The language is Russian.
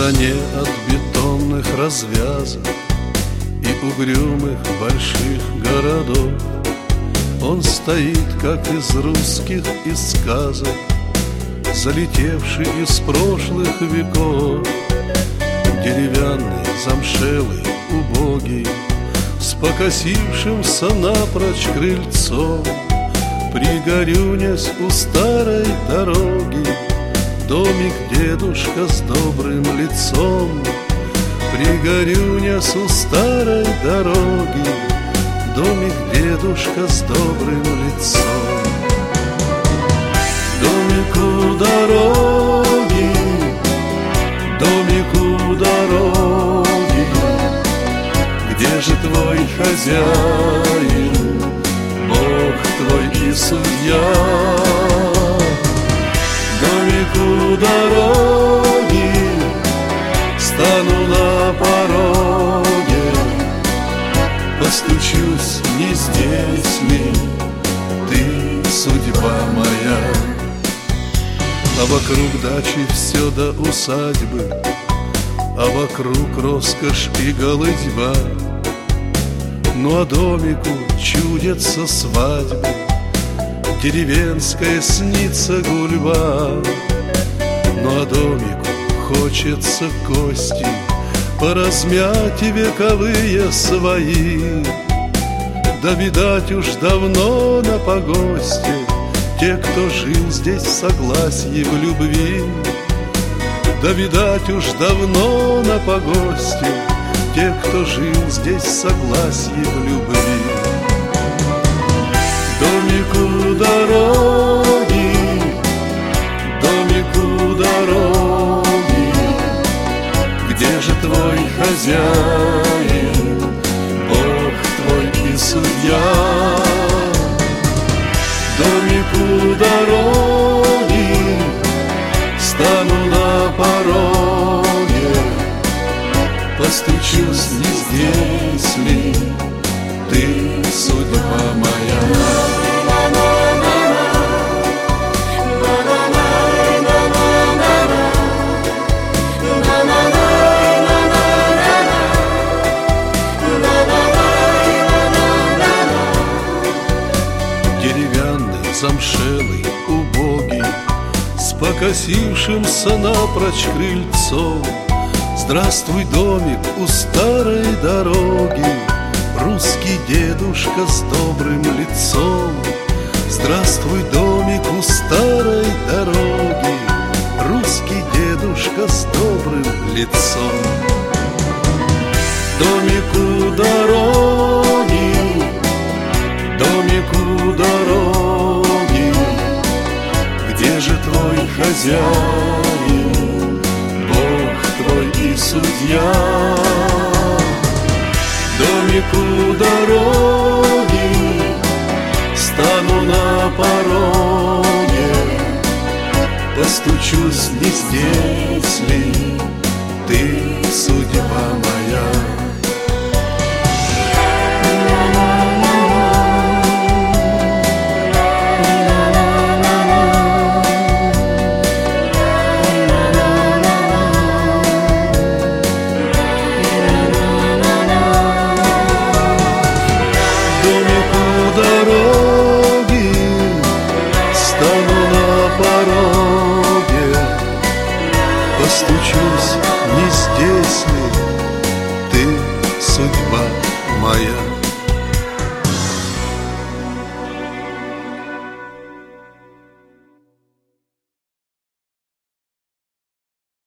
стороне от бетонных развязок и угрюмых больших городов он стоит, как из русских и сказок, залетевший из прошлых веков. Деревянный, замшелый, убогий, с покосившимся напрочь крыльцом, пригорюнясь у старой дороги, домик дедушка с добрым лицом. Пригорюнясь у старой дороги, домик дедушка с добрым лицом. Домик у дороги, домик у дороги, где же твой хозяин, Бог твой и судья? Домик у дороги, стану на пороге, постучусь, не здесь ли ты, судьба моя? А вокруг дачи все до усадьбы, а вокруг роскошь и голыдьба. Ну а домику чудятся свадьбы, деревенская снится гульба. Ну а домику хочется кости поразмять вековые свои. Да видать уж давно на погосте те, кто жил здесь в согласии, в любви. Да видать уж давно на погосте те, кто жил здесь в согласии, в любви. Домик у дороги, домик у дороги, где же твой хозяин, Бог твой и судья? Домик у дороги, стану на пороге, постучусь, не здесь ли ты, судьба моя? Деревянный, замшелый, убогий, с покосившимся напрочь крыльцом. Здравствуй, домик у старой дороги, русский дедушка с добрым лицом. Здравствуй, домик у старой дороги, русский дедушка с добрым лицом. Домик у дороги, домик у дороги, где же твой хозяин, Бог твой и судья? Домик у дороги, стану на пороге, постучусь, не здесь ли ты, судьба моя?